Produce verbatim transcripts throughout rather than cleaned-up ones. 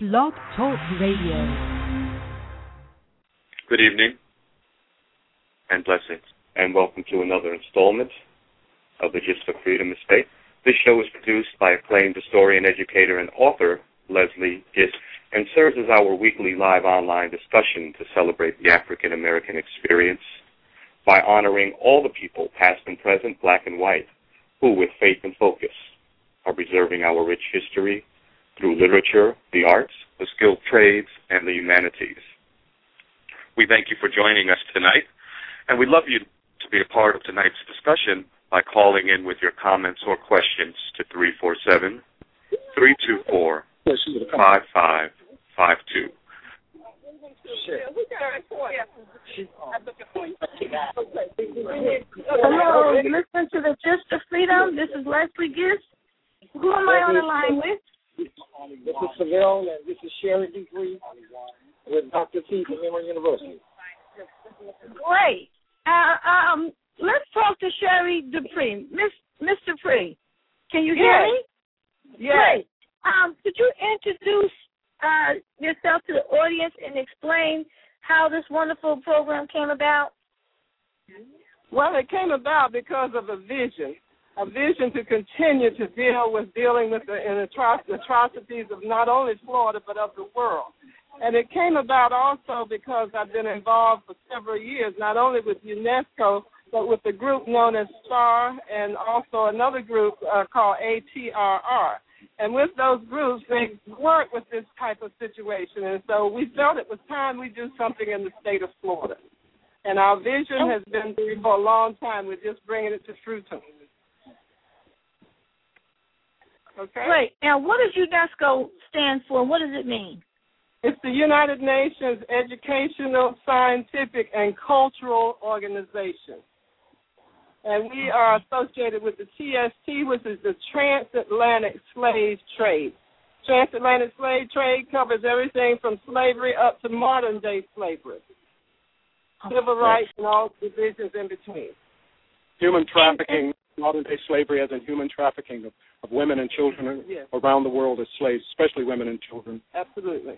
Blog Talk Radio. Good evening and blessings, and welcome to another installment of the Gist for Freedom Estate. This show is produced by acclaimed historian, educator, and author Leslie Gist, and serves as our weekly live online discussion to celebrate the African American experience by honoring all the people, past and present, black and white, who, with faith and focus, are preserving our rich history through literature, the arts, the skilled trades, and the humanities. We thank you for joining us tonight, and we'd love you to be a part of tonight's discussion by calling in with your comments or questions to three four seven, three two four, five five five two. Hello, you listen to the Gist for Freedom. This is Leslie Gist. Who am I on the line with? This is Seville, and this is Sherry Dupree with Doctor T from Emory University. Great. Uh, um, let's talk to Sherry Dupree. Miss Miss Dupree, can you hear Yes. me? Yes. Great. Um, could you introduce uh, yourself to the audience and explain how this wonderful program came about? Well, it came about because of a vision, a vision to continue to deal with dealing with the atro- atrocities of not only Florida but of the world. And it came about also because I've been involved for several years, not only with UNESCO, but with a group known as STAR and also another group uh, called A T R R. And with those groups, they work with this type of situation. And so we felt it was time we do something in the state of Florida. And our vision has been for a long time. We're just bringing it to fruition. Okay? Great. Now, what does UNESCO stand for? What does it mean? It's the United Nations Educational, Scientific, and Cultural Organization. And we are associated with the T S T, which is the Transatlantic Slave Trade. Transatlantic Slave Trade covers everything from slavery up to modern-day slavery, civil rights, and all divisions in between. Human trafficking, modern-day slavery as in human trafficking of, of women and children Yes. around the world as slaves, especially women and children. Absolutely.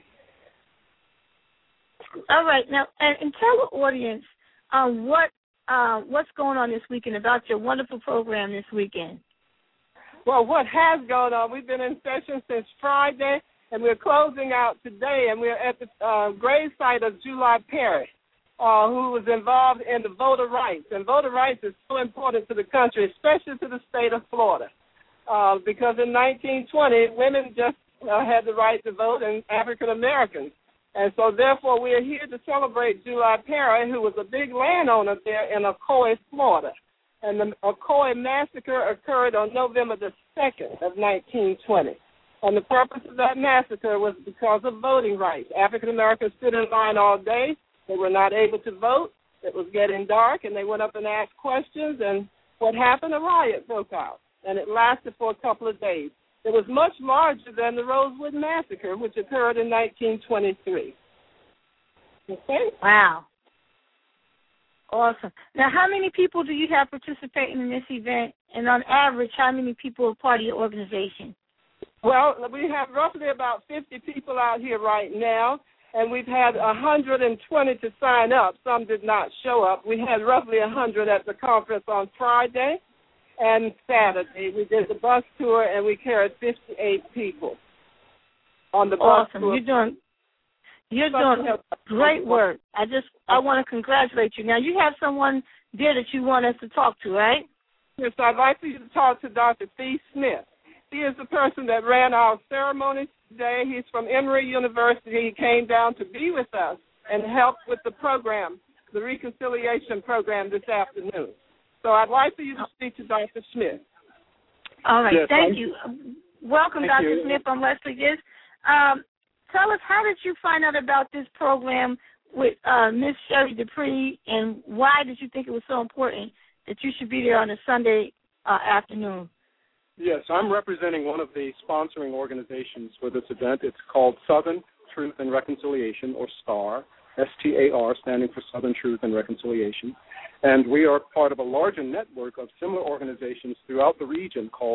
All right. Now, and, and tell the audience um, what uh, what's going on this weekend about your wonderful program this weekend. Well, what has gone on, we've been in session since Friday, and we're closing out today, and we're at the uh, gravesite of July Perry, uh, who was involved in the voter rights. And voter rights is so important to the country, especially to the state of Florida, uh, because in nineteen twenty, women just uh, had the right to vote, and African Americans. And so, therefore, we are here to celebrate July Perry, who was a big landowner there in Ocoee, Florida. And the Ocoee massacre occurred on November the second of nineteen twenty. And the purpose of that massacre was because of voting rights. African Americans stood in line all day. They were not able to vote. It was getting dark, and they went up and asked questions. And what happened? A riot broke out, and it lasted for a couple of days. It was much larger than the Rosewood Massacre, which occurred in nineteen twenty-three. Okay? Wow. Awesome. Now, how many people do you have participating in this event? And on average, how many people are part of your organization? Well, we have roughly about fifty people out here right now, and we've had one hundred twenty to sign up. Some did not show up. We had roughly one hundred at the conference on Friday and Saturday. We did the bus tour, and we carried fifty-eight people on the bus Awesome. tour. You're doing, you're doing great work. I just, I want to congratulate you. Now, you have someone there that you want us to talk to, right? Yes, I'd like for you to talk to Doctor Thee Smith. He is the person that ran our ceremony today. He's from Emory University. He came down to be with us and help with the program, the reconciliation program this afternoon. So I'd like for you to speak to Doctor Smith. All right. Yes, Thank I'm, you. Welcome, thank Doctor you. Smith. I'm Leslie Gist. Um, tell us, how did you find out about this program with uh, Miss Sherry Dupree, and why did you think it was so important that you should be there on a Sunday uh, afternoon? Yes, I'm representing one of the sponsoring organizations for this event. It's called Southern Truth and Reconciliation, or STAR, S T A R, standing for Southern Truth and Reconciliation. And we are part of a larger network of similar organizations throughout the region called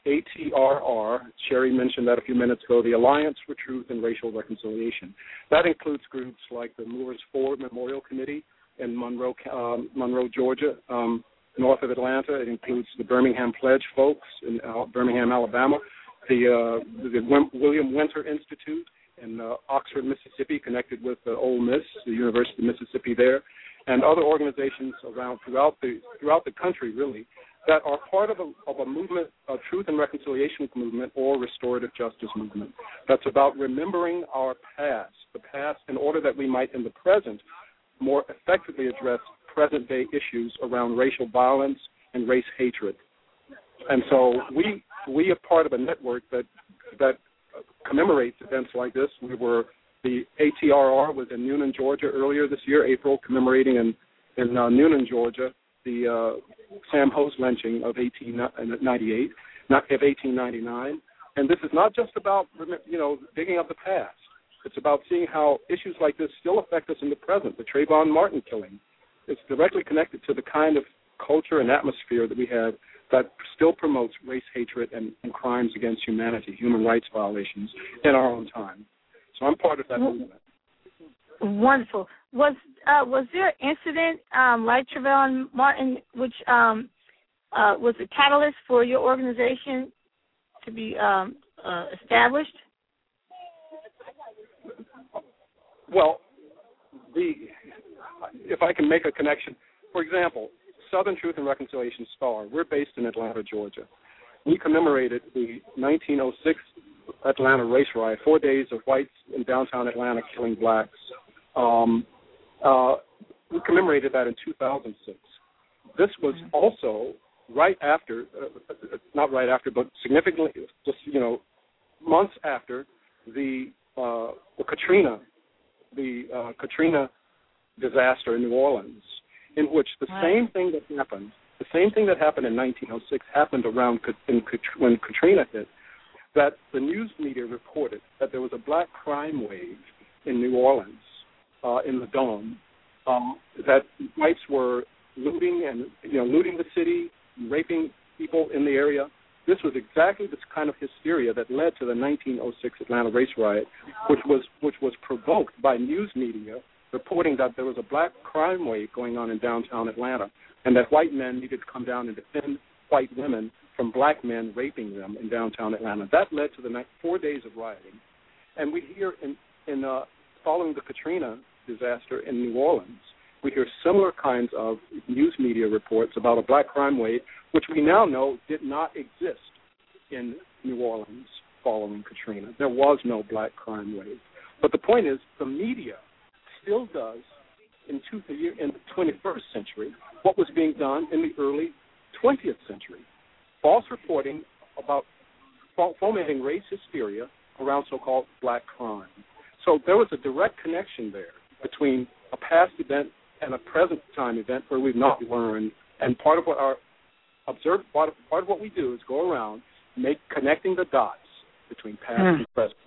A T R R, Sherry mentioned that a few minutes ago, the Alliance for Truth and Racial Reconciliation. That includes groups like the Moores Ford Memorial Committee in Monroe, um, Monroe, Georgia, um, north of Atlanta. It includes the Birmingham Pledge folks in uh, Birmingham, Alabama, the, uh, the William Winter Institute in uh, Oxford, Mississippi, connected with uh, Ole Miss, the University of Mississippi there, and other organizations around throughout the throughout the country, really, that are part of a, of a movement, a truth and reconciliation movement or restorative justice movement that's about remembering our past, the past, in order that we might in the present more effectively address present-day issues around racial violence and race hatred. And so we we are part of a network that that commemorates events like this. We were, the A T R R was in Newnan, Georgia earlier this year, April, commemorating in, in uh, Newnan, Georgia, the uh, Sam Hose lynching of eighteen ninety-eight, not of eighteen ninety-nine. And this is not just about, you know, digging up the past. It's about seeing how issues like this still affect us in the present. The Trayvon Martin killing is directly connected to the kind of culture and atmosphere that we have that still promotes race hatred and, and crimes against humanity, human rights violations in our own time. So I'm part of that movement. Wonderful. Was uh, was there an incident um, like Trayvon Martin, which um, uh, was a catalyst for your organization to be um, uh, established? Well, the if I can make a connection, for example, Southern Truth and Reconciliation STAR, we're based in Atlanta, Georgia. We commemorated the nineteen oh six Atlanta race riot, four days of whites in downtown Atlanta killing blacks. Um, uh, we commemorated that in two thousand six. This was also right after, uh, not right after, but significantly, just, you know, months after the, uh, the Katrina, the uh, Katrina disaster in New Orleans, in which the right. same thing that happened, the same thing that happened in nineteen oh six happened around in, when Katrina hit, that the news media reported that there was a black crime wave in New Orleans, uh, in the Dome, um, that whites were looting and, you know, looting the city, raping people in the area. This was exactly this kind of hysteria that led to the nineteen oh six Atlanta race riot, which was which was provoked by news media reporting that there was a black crime wave going on in downtown Atlanta, and that white men needed to come down and defend white women from black men raping them in downtown Atlanta. That led to the next four days of rioting. And we hear, in, in uh, following the Katrina disaster in New Orleans, we hear similar kinds of news media reports about a black crime wave, which we now know did not exist in New Orleans following Katrina. There was no black crime wave. But the point is, the media still does, in, two, in the twenty-first century, what was being done in the early twentieth century. False reporting about fomenting race hysteria around so-called black crime. So there was a direct connection there between a past event and a present time event where we've not learned. And part of what our observed part of, part of what we do is go around make connecting the dots between past mm. and present.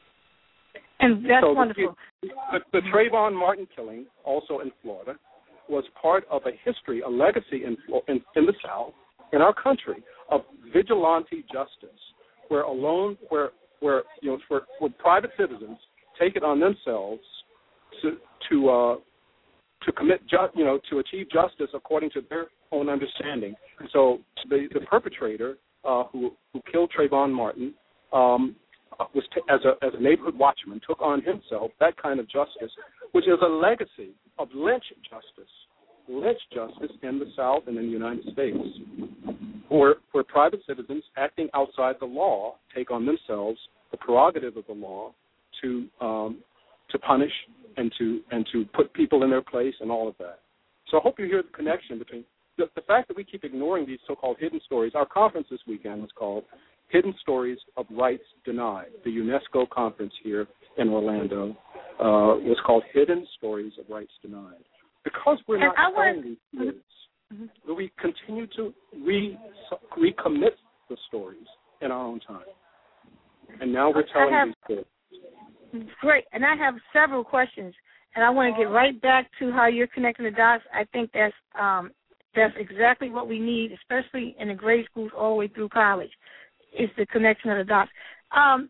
And that's so wonderful. The, the, the Trayvon Martin killing, also in Florida, was part of a history, a legacy in, in in the South, in our country, of vigilante justice, where alone, where where you know, where, where private citizens take it on themselves to to uh, to commit, ju- you know, to achieve justice according to their own understanding. So the the perpetrator uh, who who killed Trayvon Martin um, was t- as a as a neighborhood watchman took on himself that kind of justice, which is a legacy of lynch justice. Lynch justice in the South and in the United States, where, where private citizens acting outside the law take on themselves the prerogative of the law to um, to punish and to and to put people in their place and all of that. So I hope you hear the connection between the, the fact that we keep ignoring these so-called hidden stories. Our conference this weekend was called Hidden Stories of Rights Denied. The UNESCO conference here in Orlando uh, was called Hidden Stories of Rights Denied. Because we're not telling these stories, mm-hmm. we continue to re, recommit the stories in our own time. And now we're telling have, these stories. Great. And I have several questions. And I want to get right back to how you're connecting the dots. I think that's um, that's exactly what we need, especially in the grade schools all the way through college. is the connection of the dots. Um,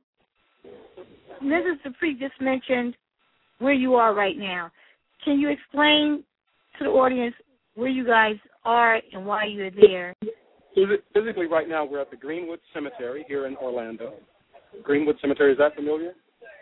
Missus Dupree just mentioned where you are right now. Can you explain to the audience where you guys are and why you're there? Physically, right now, we're at the Greenwood Cemetery here in Orlando. Greenwood Cemetery, is that familiar?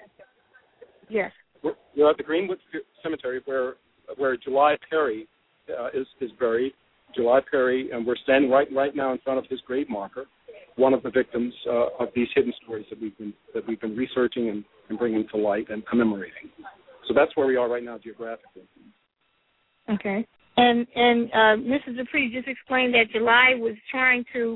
Yes. We're, we're at the Greenwood Cemetery where where July Perry uh, is is buried. July Perry, and we're standing right right now in front of his grave marker, one of the victims uh, of these hidden stories that we've been that we've been researching and, and bringing to light and commemorating. So that's where we are right now geographically. Okay. And and uh, Missus Dupree just explained that July was trying to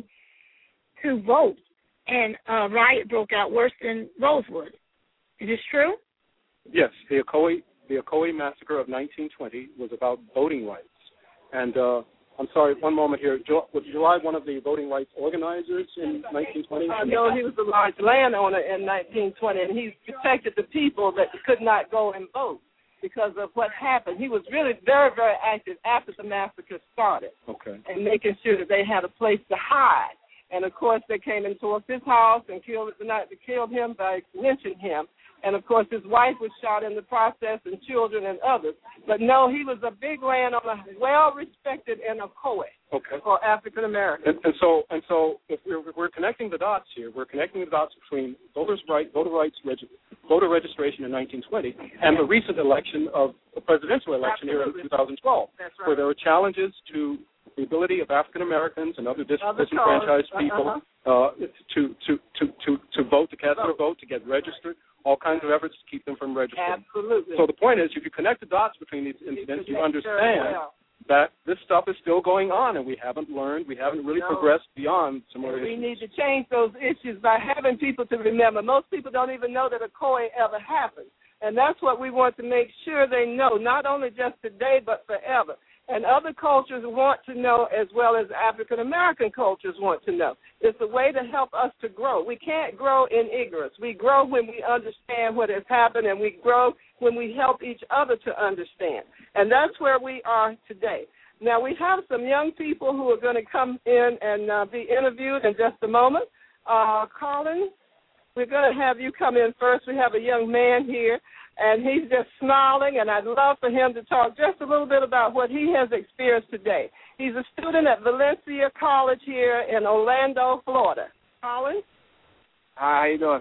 to vote, and a riot broke out worse than Rosewood. Is this true? Yes, the Ocoee the Ocoee massacre of nineteen twenty was about voting rights. And uh, I'm sorry, one moment here. Was July one of the voting rights organizers in nineteen twenty? Uh, no, he was a large landowner in nineteen twenty, and he protected the people that could not go and vote because of what happened. He was really very, very active after the massacre started, okay, and making sure that they had a place to hide. And, of course, they came into his house and killed, not killed him by lynching him. And, of course, his wife was shot in the process, and children and others. But, no, he was a big landowner, well-respected in Ocoee okay. for African Americans. And, and so, and so, if we're, we're connecting the dots here. We're connecting the dots between voters' right, voter rights, regi- voter registration in nineteen twenty, and the recent election of the presidential election Absolutely. here in two thousand twelve, That's right. where there were challenges to the ability of African Americans and other dis- disenfranchised uh-huh. people uh, to, to, to, to, to vote, to cast their vote, to get registered. All kinds of efforts to keep them from registering. Absolutely. So the point is, if you connect the dots between these incidents, you understand well. that this stuff is still going on, and we haven't learned, we haven't really no. progressed beyond similar We issues. need to change those issues by having people to remember. Most people don't even know that Ocoee ever happened. And that's what we want to make sure they know, not only just today but forever. And other cultures want to know as well as African-American cultures want to know. It's a way to help us to grow. We can't grow in ignorance. We grow when we understand what has happened, and we grow when we help each other to understand. And that's where we are today. Now, we have some young people who are going to come in and uh, be interviewed in just a moment. Uh, Colin, we're going to have you come in first. We have a young man here, and he's just smiling, and I'd love for him to talk just a little bit about what he has experienced today. He's a student at Valencia College here in Orlando, Florida. Colin? Hi, how you doing?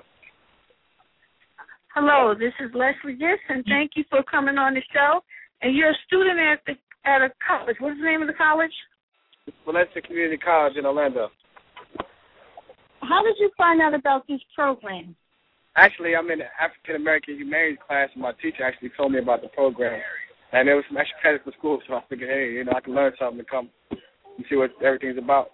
Hello, this is Leslie Gist, and thank you for coming on the show. And you're a student at the at a college. What's the name of the college? Valencia Community College in Orlando. How did you find out about this program? Actually, I'm in the African American Humanities class, and my teacher actually told me about the program. And there was some extra credit for school, so I figured, hey, you know, I can learn something to come and see what everything's about.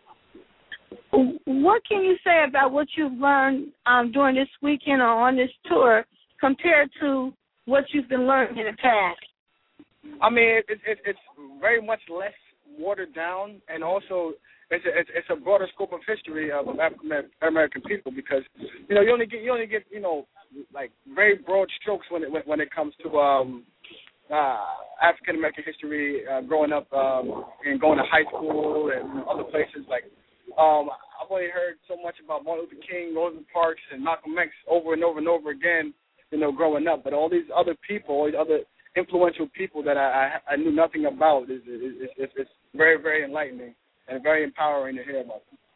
What can you say about what you've learned um, during this weekend or on this tour compared to what you've been learning in the past? I mean, it, it, it's very much less watered down, and also it's a, it's, it's a broader scope of history of African American people because you know you only get you only get you know like very broad strokes when it when it comes to um, uh, African American history uh, growing up um, and going to high school and other places like. Um, I've only heard so much about Martin Luther King, Rosa Parks, and Malcolm X over and over and over again, you know, growing up. But all these other people, all these other influential people that I, I, I knew nothing about, is, is, is, is very, very enlightening and very empowering to hear about them.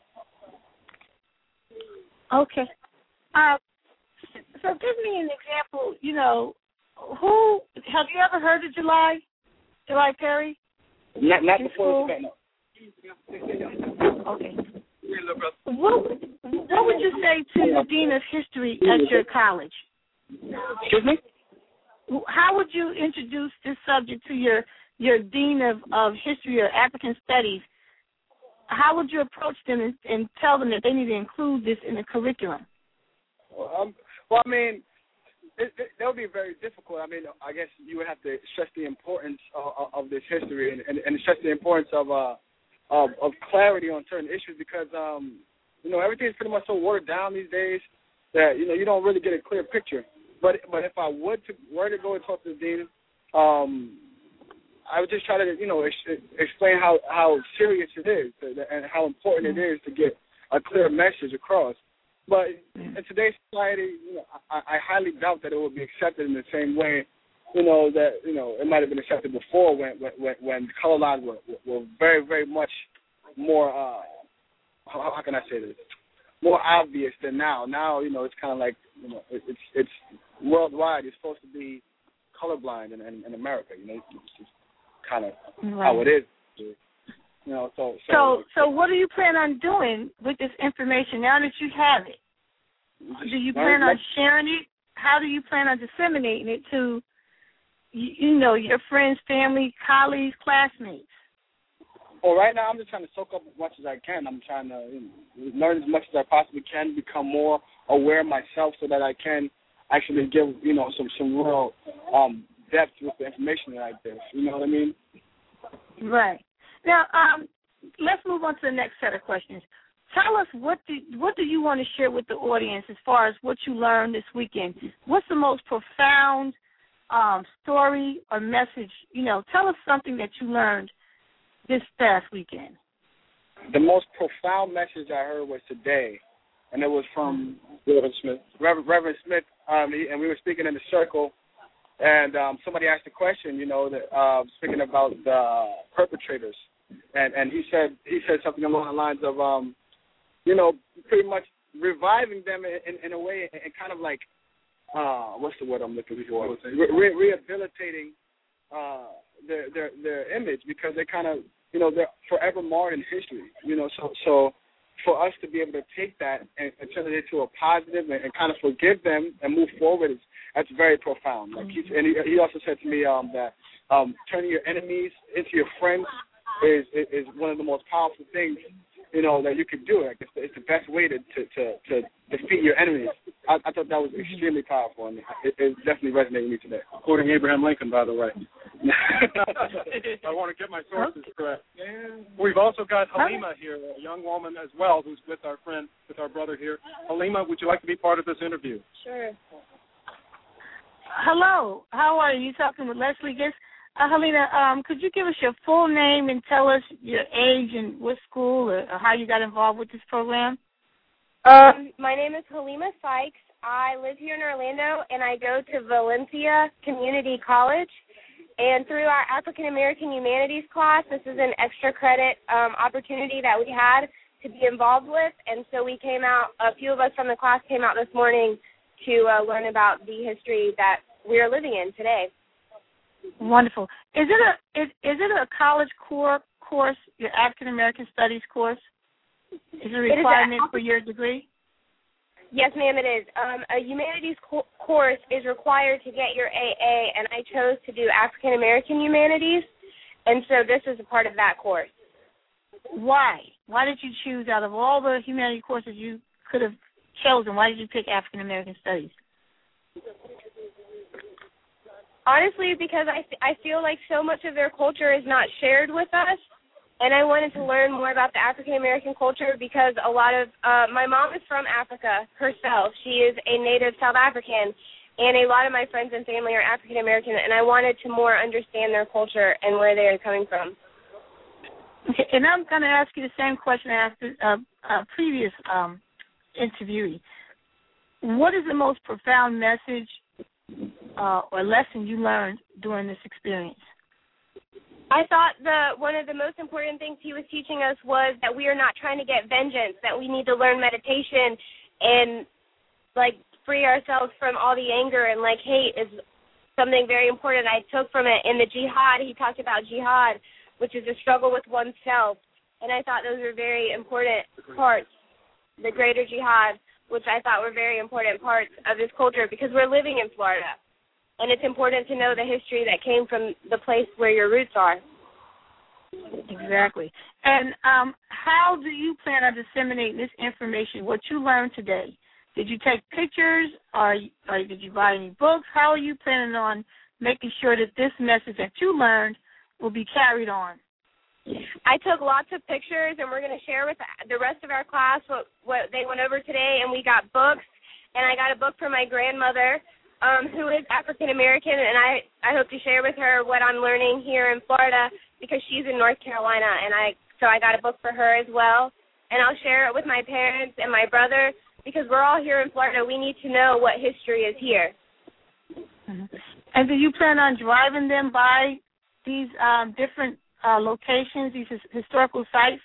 Okay. Uh, so give me an example, you know, who, have you ever heard of July, July Perry? Not, not before this event, no. Okay. What, what would you say to the Dean of History at your college? Excuse me? How would you introduce this subject to your, your Dean of, of History or African Studies? How would you approach them and, and tell them that they need to include this in the curriculum? Well, um, well I mean, it, it, that would be very difficult. I mean, I guess you would have to stress the importance of, of this history and, and, and stress the importance of uh, Of, of clarity on certain issues because, um, you know, everything's pretty much so watered down these days that, you know, you don't really get a clear picture. But but if I would to, were to go and talk to the dean, um, I would just try to, you know, ex- explain how, how serious it is and how important it is to get a clear message across. But in today's society, you know, I, I highly doubt that it will be accepted in the same way, you know, that, you know, it might have been accepted before when when, when color lines were, were very, very much more, uh, how, how can I say this, more obvious than now. Now, you know, it's kind of like, you know, it, it's it's worldwide. You're supposed to be colorblind in, in, in America, you know, it's just kind of right. how it is. You know, so, so so so what do you plan on doing with this information now that you have it? Do you plan on sharing it? How do you plan on disseminating it to, you, you know, your friends, family, colleagues, classmates? Well, right now I'm just trying to soak up as much as I can. I'm trying to you know, learn as much as I possibly can, become more aware myself, so that I can actually give you know some some real um, depth with the information that I give. You know what I mean? Right. Now, um, let's move on to the next set of questions. Tell us what do what do you want to share with the audience as far as what you learned this weekend? What's the most profound um, story or message? You know, tell us something that you learned this past weekend. The most profound message I heard was today, and it was from Reverend Smith. Reverend, Reverend Smith, um, he, and we were speaking in the circle. And um, somebody asked a question, you know, that, uh, speaking about the perpetrators, and and he said he said something along the lines of, um, you know, pretty much reviving them in, in, in a way, and kind of like, uh, what's the word I'm looking for? Re- re- rehabilitating uh, their their their image, because they kind of, you know, they're forever marred in history, you know. So so for us to be able to take that and, and turn it into a positive and, and kind of forgive them and move forward is. That's very profound. Like he, and he, he also said to me um, that um, turning your enemies into your friends is, is is one of the most powerful things, you know, that you could do. Like it's, the, it's the best way to, to, to, to defeat your enemies. I, I thought that was extremely powerful, and it, it definitely resonated with me today. Quoting Abraham Lincoln, by the way. I want to get my sources correct. We've also got Halima here, a young woman as well, who's with our friend, with our brother here. Halima, would you like to be part of this interview? Sure. Hello, how are you? You talking with Leslie Gist? Uh, Helena, um, could you give us your full name and tell us your age and what school or, or how you got involved with this program? Um, my name is Halima Sykes. I live here in Orlando, and I go to Valencia Community College. And through our African American Humanities class, this is an extra credit um, opportunity that we had to be involved with. And so we came out, a few of us from the class came out this morning to uh, learn about the history that we are living in today. Wonderful. Is it a is, is it a college core course, your African American Studies course? Is it a requirement it a, for your degree? Yes, ma'am, it is. Um, a humanities co- course is required to get your A A, and I chose to do African American Humanities, and so this is a part of that course. Why? Why did you choose, out of all the humanities courses you could have chosen, why did you pick African American Studies? Honestly, because I, I feel like so much of their culture is not shared with us, and I wanted to learn more about the African American culture because a lot of, uh, my mom is from Africa herself. She is a native South African, and a lot of my friends and family are African American, and I wanted to more understand their culture and where they are coming from. Okay, and I'm going to ask you the same question I asked uh, uh, previous um interviewee. What is the most profound message uh, or lesson you learned during this experience? I thought the one of the most important things he was teaching us was that we are not trying to get vengeance, that we need to learn meditation and, like, free ourselves from all the anger, and, like, hate is something very important I took from it. In the jihad, he talked about jihad, which is a struggle with oneself, and I thought those were very important parts. The greater jihad, which I thought were very important parts of this culture, because we're living in Florida, and it's important to know the history that came from the place where your roots are. Exactly. And um, how do you plan on disseminating this information, what you learned today? Did you take pictures, or, or did you buy any books? How are you planning on making sure that this message that you learned will be carried on? I took lots of pictures, and we're going to share with the rest of our class what, what they went over today, and we got books, and I got a book for my grandmother, um, who is African-American, and I, I hope to share with her what I'm learning here in Florida because she's in North Carolina, and I so I got a book for her as well, and I'll share it with my parents and my brother because we're all here in Florida. We need to know what history is here. Mm-hmm. And do you plan on driving them by these um, different uh, locations, these his- historical sites?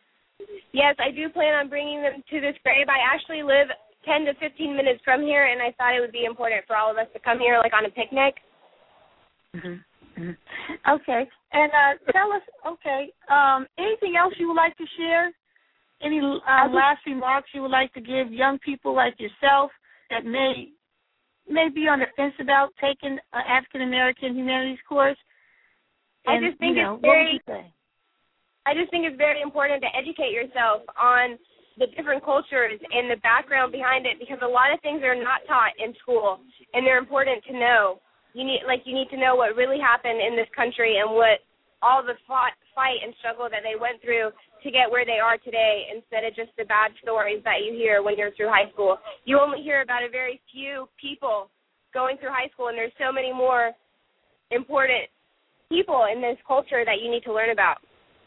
Yes, I do plan on bringing them to this grave. I actually live ten to fifteen minutes from here, and I thought it would be important for all of us to come here, like on a picnic. Mm-hmm. Mm-hmm. Okay. And uh, tell us, okay, um, anything else you would like to share? Any um, last remarks you would like to give young people like yourself that may may be on the fence about taking an African American humanities course? And, I just think you know, it's very. What would you say? I just think it's very important to educate yourself on the different cultures and the background behind it because a lot of things are not taught in school, and they're important to know. You need, like, you need to know what really happened in this country and what all the fought, fight and struggle that they went through to get where they are today instead of just the bad stories that you hear when you're through high school. You only hear about a very few people going through high school, and there's so many more important people in this culture that you need to learn about.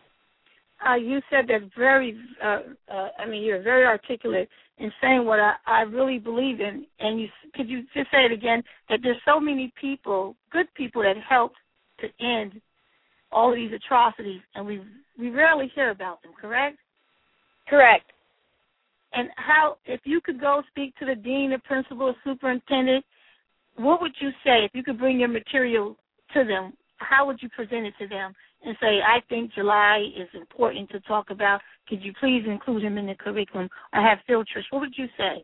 Uh, you said that very, uh, uh, I mean, you're very articulate in saying what I, I really believe in. And you could you just say it again, that there's so many people, good people, that helped to end all of these atrocities, and we we rarely hear about them, correct? Correct. And how, if you could go speak to the dean, the principal, superintendent, what would you say if you could bring your material to them? How would you present it to them and say, I think July is important to talk about. Could you please include him in the curriculum or have field trips? What would you say?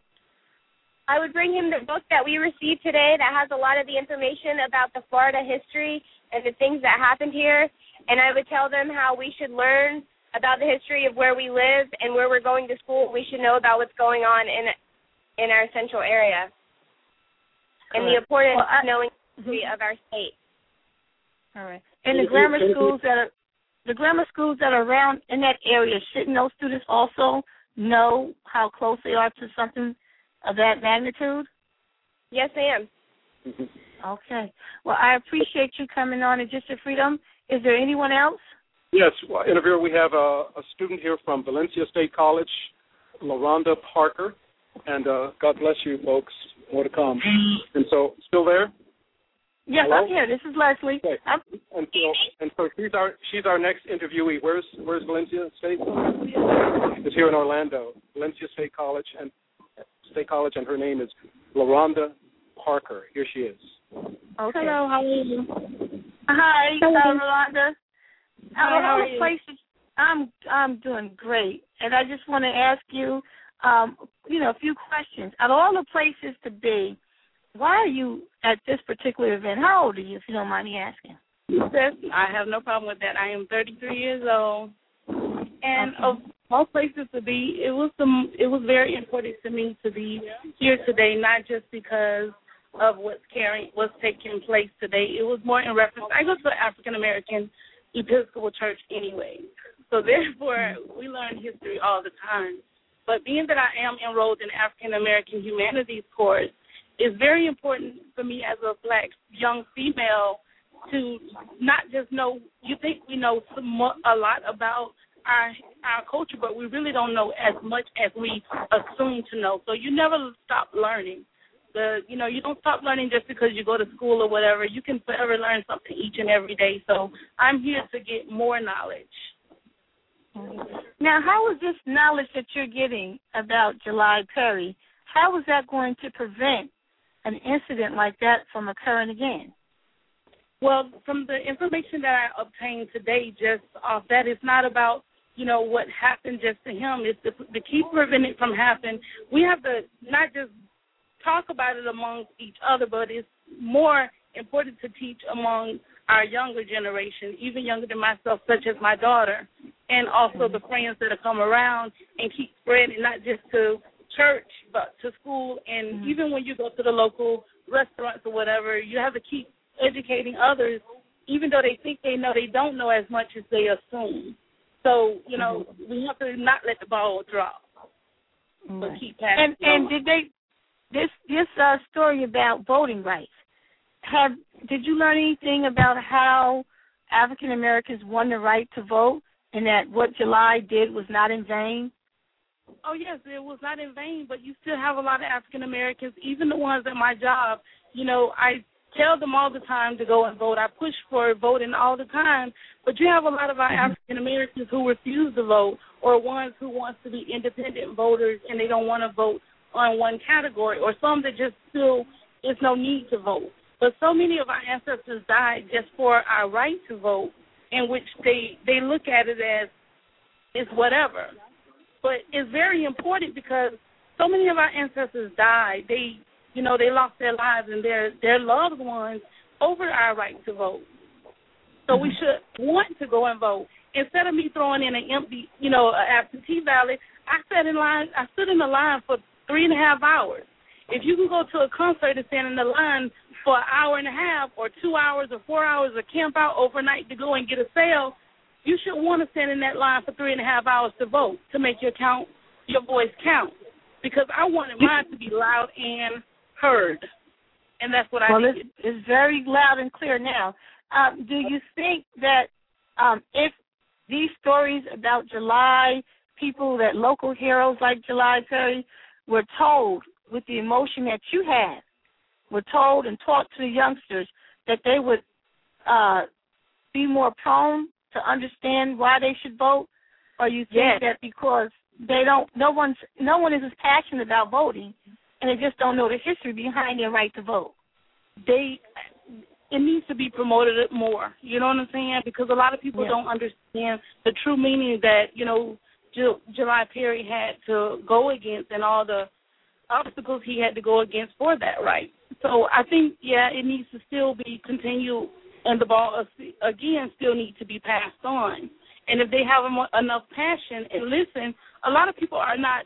I would bring him the book that we received today that has a lot of the information about the Florida history and the things that happened here, and I would tell them how we should learn about the history of where we live and where we're going to school. We should know about what's going on in in our central area and the importance well, I, of knowing the history of our state. All right. And the grammar schools that are the grammar schools that are around in that area, shouldn't those students also know how close they are to something of that magnitude? Yes, ma'am. Okay. Well, I appreciate you coming on to Just for Freedom. Is there anyone else? Yes, well, interviewer, we have a, a student here from Valencia State College, LaRonda Parker, and uh, God bless you, folks. More to come. And so, still there? Yes, Hello? I'm here. This is Leslie. Okay. And so, and so she's our she's our next interviewee. Where's Where's Valencia State? It's here in Orlando, Valencia State College, and State College, and her name is LaRonda Parker. Here she is. Okay. Hello, how are you? Hi, uh, LaRonda. Hi, how are you? Places, I'm I'm doing great, and I just want to ask you, um, you know, a few questions. Out of all the places to be, why are you at this particular event? How old are you, if you don't mind me asking? Yes, I have no problem with that. I am thirty-three years old, and Okay. of all places to be, it was some. It was very important to me to be here today, not just because of what's carrying, what's taking place today. It was more in reference. I go to an African American Episcopal church anyway, so therefore we learn history all the time. But being that I am enrolled in African American Humanities course, it's very important for me as a black young female to not just know, you think we know some, a lot about our our culture, but we really don't know as much as we assume to know. So you never stop learning. The you know, you don't stop learning just because you go to school or whatever. You can forever learn something each and every day. So I'm here to get more knowledge. Now, how is this knowledge that you're getting about July Perry, how is that going to prevent an incident like that from occurring again? Well, from the information that I obtained today, just off that, it's not about, you know, what happened just to him. It's to, to keep preventing it from happening. We have to not just talk about it amongst each other, but it's more important to teach among our younger generation, even younger than myself, such as my daughter, and also the friends that have come around and keep spreading, not just to church, but to school, and mm-hmm. even when you go to the local restaurants or whatever, you have to keep educating others, even though they think they know, they don't know as much as they assume. So, you know, mm-hmm. we have to not let the ball drop, right. but keep passing. And, and did they, this this uh, story about voting rights, have did you learn anything about how African Americans won the right to vote, and that what July did was not in vain? Oh, yes, it was not in vain, but you still have a lot of African Americans, even the ones at my job. You know, I tell them all the time to go and vote. I push for voting all the time, but you have a lot of our mm-hmm. African Americans who refuse to vote, or ones who want to be independent voters and they don't want to vote on one category, or some that just feel there's no need to vote. But so many of our ancestors died just for our right to vote, in which they, they look at it as it's whatever. But it's very important because so many of our ancestors died. They, you know, they lost their lives and their, their loved ones over our right to vote. So mm-hmm. we should want to go and vote. Instead of me throwing in an empty, you know, an absentee ballot, I sat in line. I stood in the line for three and a half hours. If you can go to a concert and stand in the line for an hour and a half or two hours or four hours or camp out overnight to go and get a sale, you should want to stand in that line for three and a half hours to vote, to make your count, your voice count. Because I wanted mine to be loud and heard, and that's what I well, did. Well, it's, it's very loud and clear now. Um, do you think that um, if these stories about July, people that local heroes like July Perry were told with the emotion that you had, were told and taught to the youngsters, that they would uh, be more prone to understand why they should vote? Or you think yes. that because they don't, no one's, no one is as passionate about voting, and they just don't know the history behind their right to vote? They, it needs to be promoted more. You know what I'm saying? Because a lot of people yeah. don't understand the true meaning that, you know, J- July Perry had to go against and all the obstacles he had to go against for that right. So I think, yeah, it needs to still be continued, and the ball, again, still needs to be passed on. And if they have enough passion and listen, a lot of people are not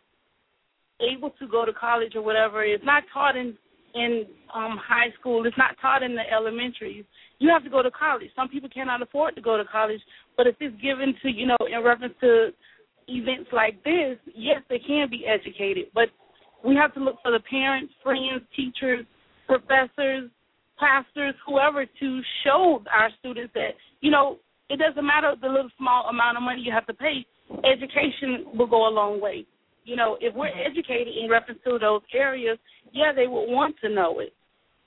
able to go to college or whatever. It's not taught in, in um, high school. It's not taught in the elementaries. You have to go to college. Some people cannot afford to go to college, but if it's given to, you know, in reference to events like this, yes, they can be educated. But we have to look for the parents, friends, teachers, professors, pastors, whoever, to show our students that, you know, it doesn't matter the little small amount of money you have to pay. Education will go a long way. You know, if we're educated in reference to those areas, yeah, they will want to know it.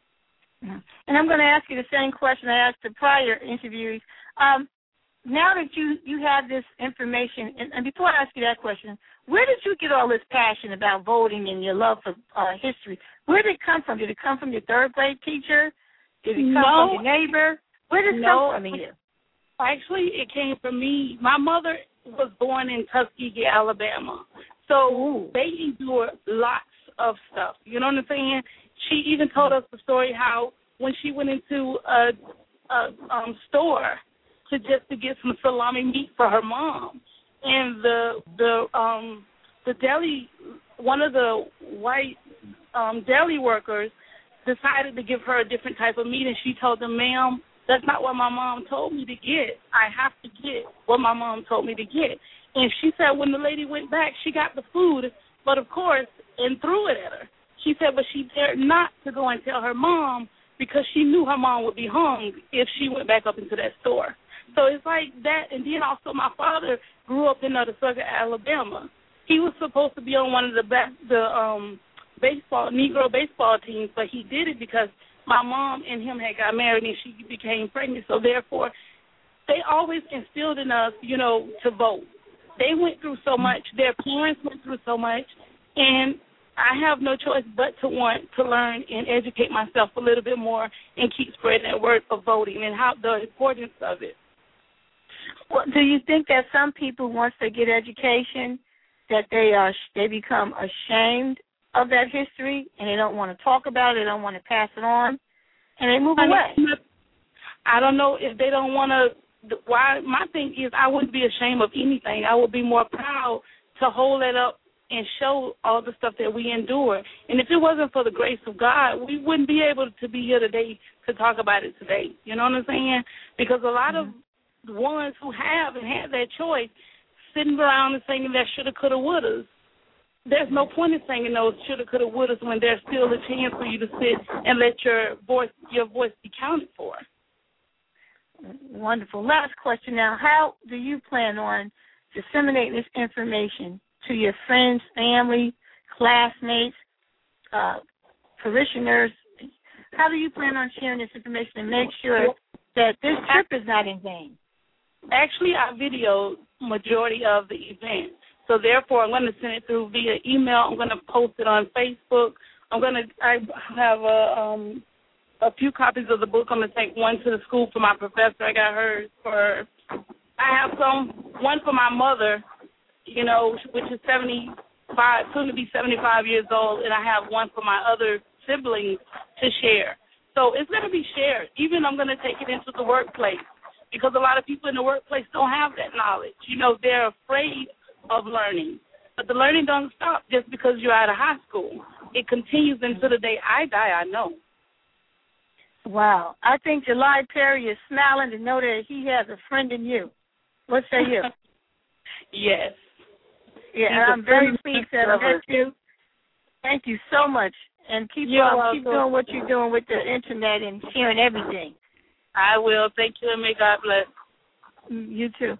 And I'm going to ask you the same question I asked the prior interviewees. Um, now that you, you have this information, and, and before I ask you that question, where did you get all this passion about voting and your love for uh, history? Where did it come from? Did it come from your third grade teacher? Did it come no. from your neighbor? Where did it no, come from you? Actually, it came from me. My mother was born in Tuskegee, Alabama. So Ooh. They endure lots of stuff. You know what I'm saying? She even told us the story how when she went into a, a um, store to just to get some salami meat for her mom, and the the um, the deli, one of the white um, deli workers decided to give her a different type of meat, and she told them, "Ma'am, that's not what my mom told me to get. I have to get what my mom told me to get." And she said when the lady went back, she got the food, but of course, and threw it at her. She said, but she dared not to go and tell her mom because she knew her mom would be hung if she went back up into that store. So it's like that. And then also my father grew up in Tuskegee, Alabama. He was supposed to be on one of the best, the um, baseball, Negro baseball teams, but he did it because my mom and him had got married and she became pregnant. So therefore, they always instilled in us, you know, to vote. They went through so much. Their parents went through so much. And I have no choice but to want to learn and educate myself a little bit more and keep spreading that word of voting and how the importance of it. Well, do you think that some people, once they get education, that they are they become ashamed of that history and they don't want to talk about it, they don't want to pass it on, and they move away? I don't know if they don't want to. Why? My thing is, I wouldn't be ashamed of anything. I would be more proud to hold it up and show all the stuff that we endure. And if it wasn't for the grace of God, we wouldn't be able to be here today to talk about it today. You know what I'm saying? Because a lot mm-hmm. of the ones who have and had that choice sitting around and singing that shoulda, coulda, wouldas, there's no point in singing those shoulda, coulda, wouldas when there's still a chance for you to sit and let your voice your voice be counted for. Wonderful. Last question now. How do you plan on disseminating this information to your friends, family, classmates, uh, parishioners? How do you plan on sharing this information and make sure that this trip is not in vain? Actually, I videoed majority of the event. So, therefore, I'm going to send it through via email. I'm going to post it on Facebook. I'm going to I have a, um, a few copies of the book. I'm going to take one to the school for my professor. I got hers for, I have some, one for my mother, you know, which is seventy-five, soon to be seventy-five years old, and I have one for my other siblings to share. So it's going to be shared. Even I'm going to take it into the workplace because a lot of people in the workplace don't have that knowledge. You know, they're afraid of learning. But the learning doesn't stop just because you're out of high school. It continues until the day I die, I know. Wow. I think July Perry is smiling to know that he has a friend in you. What say you? Yes. Yeah, and I'm very pleased to have met you. Thank you so much. And keep on, keep doing what you're doing with the Internet and sharing everything. I will. Thank you, and may God bless. You too.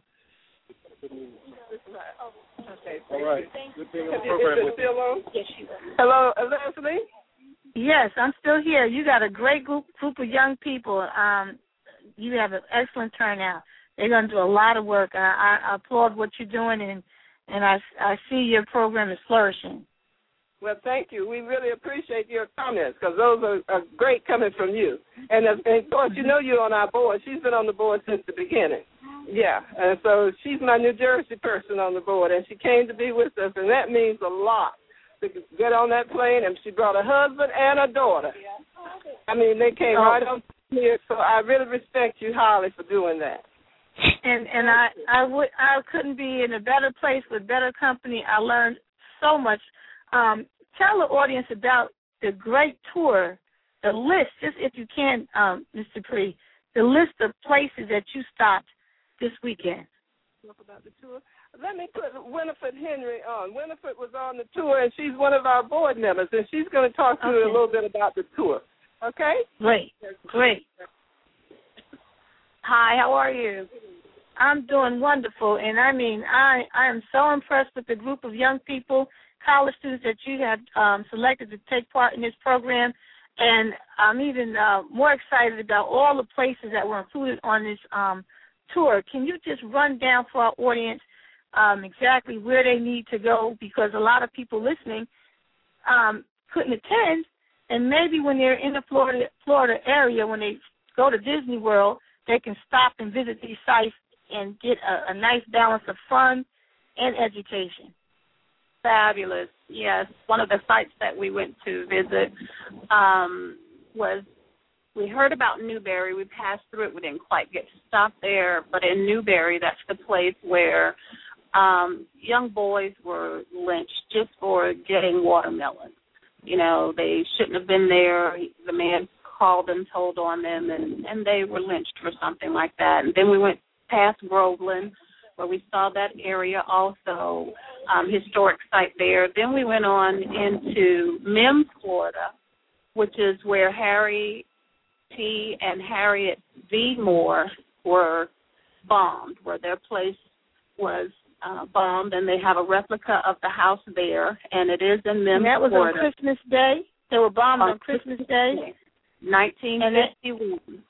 Okay. All right. Good being on the Is program it with still you. on? Yes, she will. Hello, Leslie? Yes, I'm still here. You got a great group group of young people. Um, you have an excellent turnout. They're going to do a lot of work. I, I, I applaud what you're doing, and and I, I see your program is flourishing. Well, thank you. We really appreciate your comments because those are, are great coming from you. And, uh, and, of course, you know you're on our board. She's been on the board since the beginning. Yeah, and so she's my New Jersey person on the board, and she came to be with us, and that means a lot to get on that plane, and she brought a husband and a daughter. I mean, they came right on here, so I really respect you highly for doing that. And and I I would I couldn't be in a better place with better company. I learned so much. Um, tell the audience about the great tour, the list, just if you can, um, Mister Dupree, the list of places that you stopped this weekend. Talk about the tour. Let me put Winifred Henry on. Winifred was on the tour, and she's one of our board members, and she's going to talk to okay. you a little bit about the tour. Okay? Great, great. Hi, how are you? I'm doing wonderful, and I mean, I, I am so impressed with the group of young people, college students that you have um, selected to take part in this program, and I'm even uh, more excited about all the places that were included on this um, tour. Can you just run down for our audience um, exactly where they need to go, because a lot of people listening um, couldn't attend, and maybe when they're in the Florida, Florida area, when they go to Disney World, they can stop and visit these sites and get a, a nice balance of fun and education. Fabulous. Yes, one of the sites that we went to visit um, was, we heard about Newberry. We passed through it. We didn't quite get to stop there, but in Newberry, that's the place where um, young boys were lynched just for getting watermelon. You know, they shouldn't have been there. The man called and told on them, and, and they were lynched for something like that. And then we went past Groveland, where we saw that area also, um, historic site there. Then we went on into Mims, Florida, which is where Harry T. and Harriet V. Moore were bombed, where their place was uh, bombed, and they have a replica of the house there, and it is in Mims, and that was Florida. on Christmas Day? They were bombed on, on Christmas Day? nineteen fifty-one.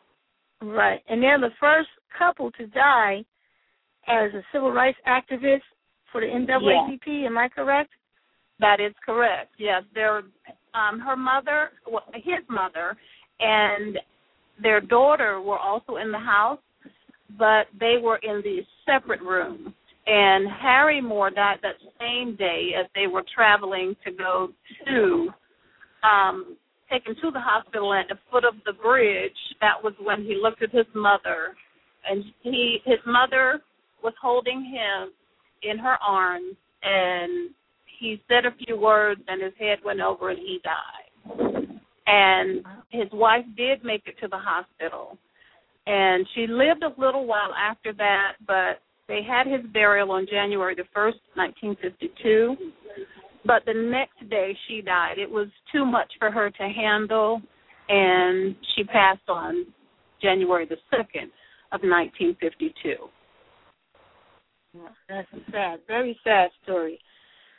Right, and they're the first couple to die as a civil rights activist for the N double A C P, yes. Am I correct? That is correct, yes. They're, um, her mother, well, his mother, and their daughter were also in the house, but they were in the separate rooms. And Harry Moore died that same day as they were traveling to go to, um, taken to the hospital at the foot of the bridge. That was when he looked at his mother, and he, his mother was holding him in her arms, and he said a few words, and his head went over, and he died. And his wife did make it to the hospital, and she lived a little while after that, but they had his burial on January the first, nineteen fifty-two. But the next day she died. It was too much for her to handle, and she passed on January the second of nineteen fifty-two. That's a sad, very sad story.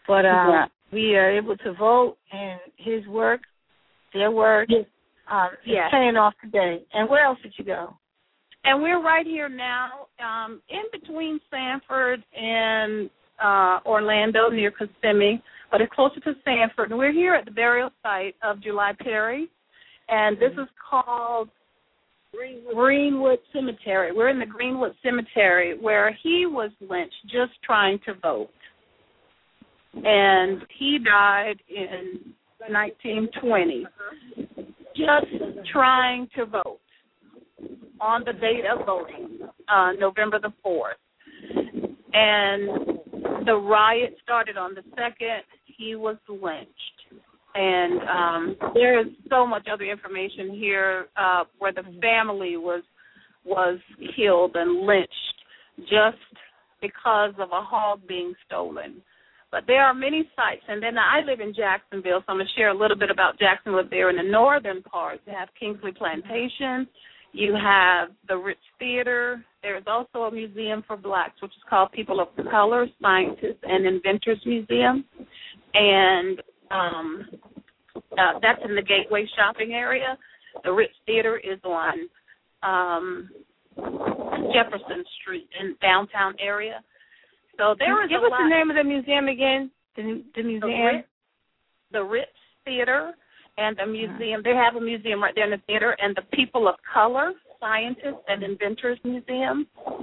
But uh, yeah. we are able to vote, and his work, their work, yes. um, is yes. paying off today. And where else did you go? And we're right here now, um, in between Sanford and uh, Orlando, near Kissimmee, but it's closer to Sanford. And we're here at the burial site of July Perry, and this is called Greenwood. Greenwood Cemetery. We're in the Greenwood Cemetery where he was lynched just trying to vote. And he died in nineteen twenty, just trying to vote on the date of voting, uh, November the fourth. And the riot started on the second. He was lynched. And um, there is so much other information here uh, where the family was was killed and lynched just because of a hog being stolen. But there are many sites. And then I live in Jacksonville, so I'm going to share a little bit about Jacksonville. There in the northern part, you have Kingsley Plantation. You have the Ritz Theater. There's also a museum for blacks, which is called People of Color, Scientists and Inventors Museum. And um, uh, that's in the Gateway shopping area. The Ritz Theater is on um, Jefferson Street in downtown area. So there is Give a us lot. the name of the museum again. The, the museum. The Ritz, the Ritz Theater. And the museum, they have a museum right there in the theater, and the People of Color, Scientists and Inventors Museum,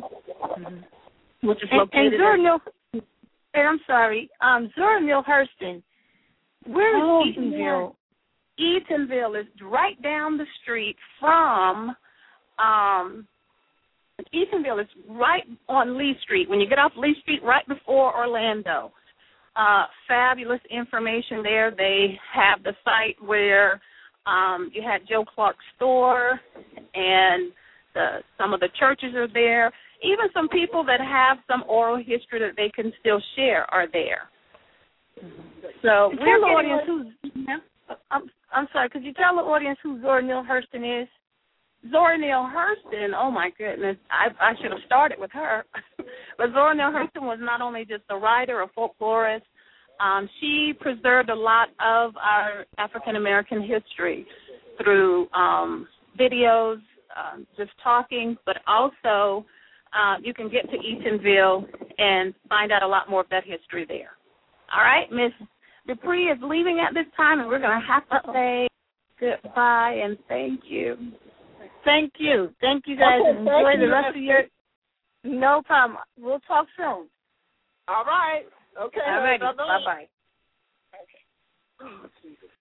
mm-hmm. which is and, located and Zora in... Neale, and I'm sorry, um, Zora Neale Hurston, where is oh, Eatonville? Yeah. Eatonville is right down the street from, um, Eatonville is right on Lee Street. When you get off Lee Street, right before Orlando. Uh, fabulous information there. They have the site where um, you had Joe Clark's store, and the, some of the churches are there. Even some people that have some oral history that they can still share are there. So tell we're the getting audience who's. I'm, I'm sorry. Could you tell the audience who Zora Neale Hurston is? Zora Neale Hurston, oh my goodness, I, I should have started with her. But Zora Neale Hurston was not only just a writer, a folklorist, um, she preserved a lot of our African-American history through um, videos, um, just talking, but also uh, you can get to Eatonville and find out a lot more of that history there. All right, Miss Dupree is leaving at this time, and we're going to have to say goodbye and thank you. Thank you. Thank you, guys. Okay, Enjoy thank the you. rest of your... No problem. We'll talk soon. All right. Okay. All right. Bye-bye. Bye-bye. Okay.